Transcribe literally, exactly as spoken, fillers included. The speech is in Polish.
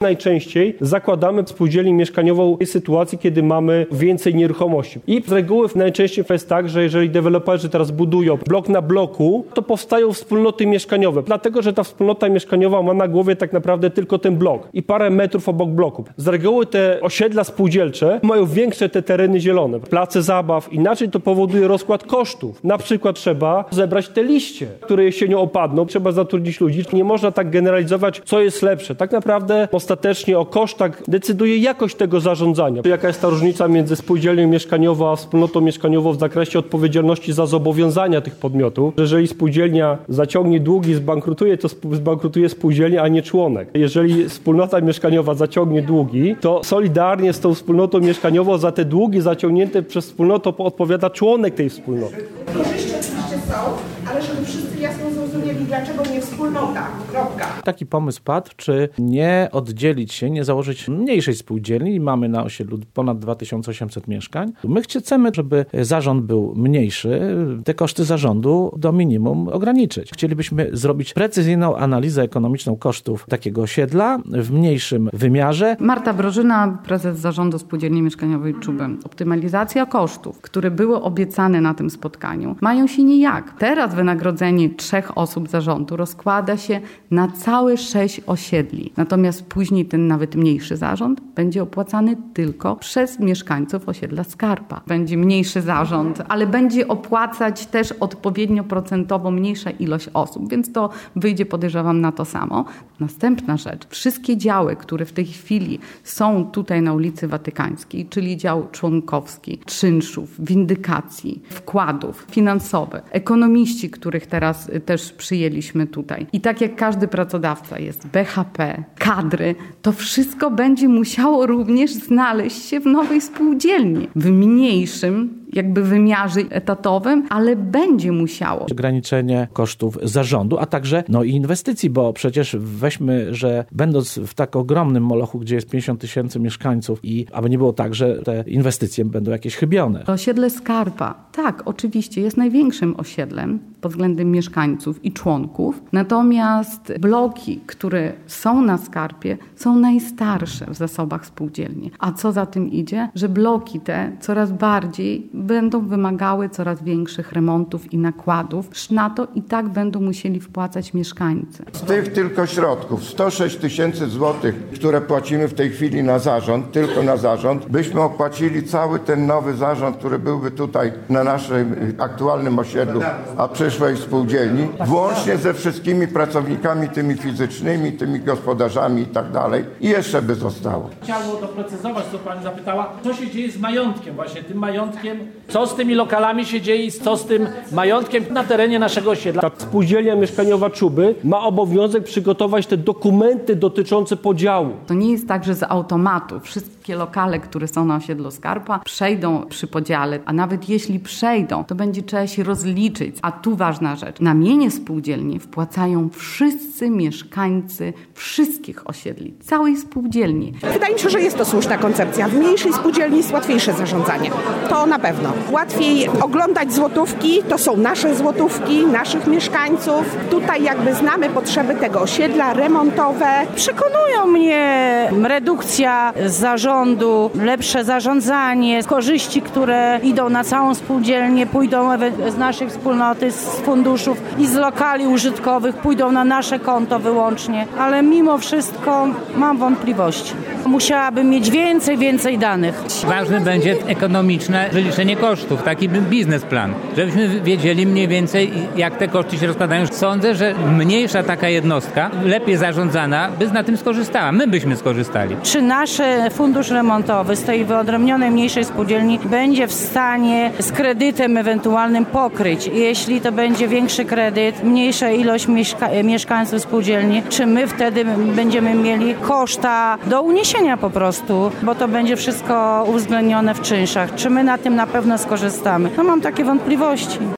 Najczęściej zakładamy spółdzielnię mieszkaniową w sytuacji, kiedy mamy więcej nieruchomości. I z reguły najczęściej jest tak, że jeżeli deweloperzy teraz budują blok na bloku, to powstają wspólnoty mieszkaniowe. Dlatego, że ta wspólnota mieszkaniowa ma na głowie tak naprawdę tylko ten blok i parę metrów obok bloku. Z reguły te osiedla spółdzielcze mają większe te tereny zielone, place zabaw. Inaczej to powoduje rozkład kosztów. Na przykład trzeba zebrać te liście, które jesienią opadną. Trzeba zatrudnić ludzi. Nie można tak generalizować, co jest lepsze. Tak naprawdę ostatecznie o kosztach decyduje jakość tego zarządzania. Jaka jest ta różnica między spółdzielnią mieszkaniową a wspólnotą mieszkaniową w zakresie odpowiedzialności za zobowiązania tych podmiotów? Jeżeli spółdzielnia zaciągnie długi, zbankrutuje, to zbankrutuje spółdzielnia, a nie członek. Jeżeli wspólnota mieszkaniowa zaciągnie długi, to solidarnie z tą wspólnotą mieszkaniową za te długi zaciągnięte przez wspólnotę odpowiada członek tej wspólnoty. Korzyści oczywiście są, ale żeby wszyscy jasno zrozumieli, dlaczego nie wspólnota. Kropka. Taki pomysł padł, czy nie oddzielić się, nie założyć mniejszej spółdzielni. Mamy na osiedlu ponad dwa tysiące osiemset mieszkań. My chcemy, żeby zarząd był mniejszy, te koszty zarządu do minimum ograniczyć. Chcielibyśmy zrobić precyzyjną analizę ekonomiczną kosztów takiego osiedla w mniejszym wymiarze. Marta Brożyna, prezes zarządu Spółdzielni Mieszkaniowej Czuby. Optymalizacja kosztów, które były obiecane na tym spotkaniu, mają się nijak. Teraz wynagrodzenie trzech osób zarządu rozkłada się na całe sześć osiedli. Natomiast później ten nawet mniejszy zarząd będzie opłacany tylko przez mieszkańców osiedla Skarpa. Będzie mniejszy zarząd, ale będzie opłacać też odpowiednio procentowo mniejsza ilość osób, więc to wyjdzie, podejrzewam, na to samo. Następna rzecz. Wszystkie działy, które w tej chwili są tutaj na ulicy Watykańskiej, czyli dział członkowski, czynszów, windykacji, wkładów, finansowe, ekonomiści, których teraz też przyjęliśmy tutaj. I tak jak każdy pracodawca jest B H P, kadry, to wszystko będzie musiało również znaleźć się w nowej spółdzielni. W mniejszym jakby wymiarze etatowym, ale będzie musiało. Ograniczenie kosztów zarządu, a także no i inwestycji, bo przecież weźmy, że będąc w tak ogromnym molochu, gdzie jest pięćdziesiąt tysięcy mieszkańców i aby nie było tak, że te inwestycje będą jakieś chybione. Osiedle Skarpa, tak, oczywiście jest największym osiedlem pod względem mieszkańców i członków, natomiast bloki, które są na Skarpie, są najstarsze w zasobach spółdzielni. A co za tym idzie? Że bloki te coraz bardziej będą wymagały coraz większych remontów i nakładów. Na to i tak będą musieli wpłacać mieszkańcy. Z tych tylko środków, sto sześć tysięcy złotych, które płacimy w tej chwili na zarząd, tylko na zarząd, byśmy opłacili cały ten nowy zarząd, który byłby tutaj na naszym aktualnym osiedlu, a przyszłej spółdzielni, włącznie ze wszystkimi pracownikami, tymi fizycznymi, tymi gospodarzami i tak dalej. I jeszcze by zostało. Chciałbym doprecyzować, co pani zapytała, co się dzieje z majątkiem, właśnie tym majątkiem, co z tymi lokalami się dzieje i co z tym majątkiem na terenie naszego osiedla. Ta spółdzielnia mieszkaniowa Czuby ma obowiązek przygotować te dokumenty dotyczące podziału. To nie jest tak, że z automatu wszystkie lokale, które są na osiedlu Skarpa, przejdą przy podziale, a nawet jeśli przejdą, to będzie trzeba się rozliczyć. A tu ważna rzecz. Na mienie spółdzielni wpłacają wszyscy mieszkańcy wszystkich osiedli, całej spółdzielni. Wydaje mi się, że jest to słuszna koncepcja. W mniejszej spółdzielni jest łatwiejsze zarządzanie. To na pewno. Łatwiej oglądać złotówki, to są nasze złotówki, naszych mieszkańców. Tutaj jakby znamy potrzeby tego osiedla, remontowe. Przekonują mnie redukcja zarządu, lepsze zarządzanie, korzyści, które idą na całą spółdzielnię, pójdą z naszej wspólnoty, z funduszów i z lokali użytkowych, pójdą na nasze konto wyłącznie, ale mimo wszystko mam wątpliwości. Musiałabym mieć więcej, więcej danych. Ważne będzie ekonomiczne wyliczenie kosztów, taki biznesplan, żebyśmy wiedzieli mniej więcej, jak te koszty się rozkładają. Sądzę, że mniejsza taka jednostka, lepiej zarządzana, by na tym skorzystała. My byśmy skorzystali. Czy nasz fundusz remontowy z tej wyodrębnionej mniejszej spółdzielni będzie w stanie z kredytem ewentualnym pokryć? Jeśli to będzie większy kredyt, mniejsza ilość mieszka- mieszkańców spółdzielni, czy my wtedy będziemy mieli koszta do uniesienia po prostu, bo to będzie wszystko uwzględnione w czynszach. Czy my na tym na pewno skorzystamy? No mam takie wątpliwości.